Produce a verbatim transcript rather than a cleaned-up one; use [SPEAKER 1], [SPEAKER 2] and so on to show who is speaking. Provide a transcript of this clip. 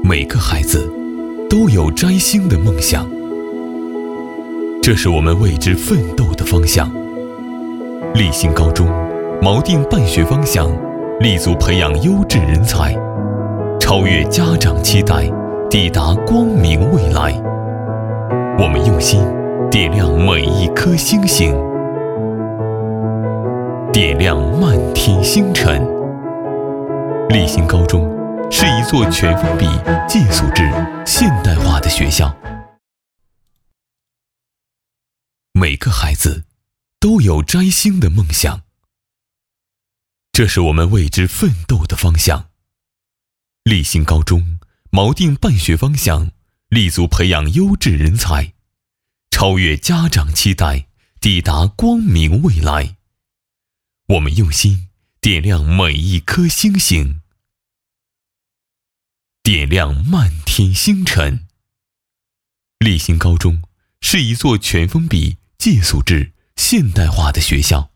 [SPEAKER 1] 每个孩子都有摘星的梦想，这是我们为之奋斗的方向。立新高中锚定办学方向，立足培养优质人才，超越家长期待，抵达光明未来。我们用心点亮每一颗星星，点亮漫天星辰。立新高中是一座全封闭、寄宿制、现代化的学校。每个孩子都有摘星的梦想，这是我们为之奋斗的方向。立新高中锚定办学方向，立足培养优质人才，超越家长期待，抵达光明未来。我们用心点亮每一颗星星，点亮漫天星辰。立新高中是一座全封闭、寄宿制、现代化的学校。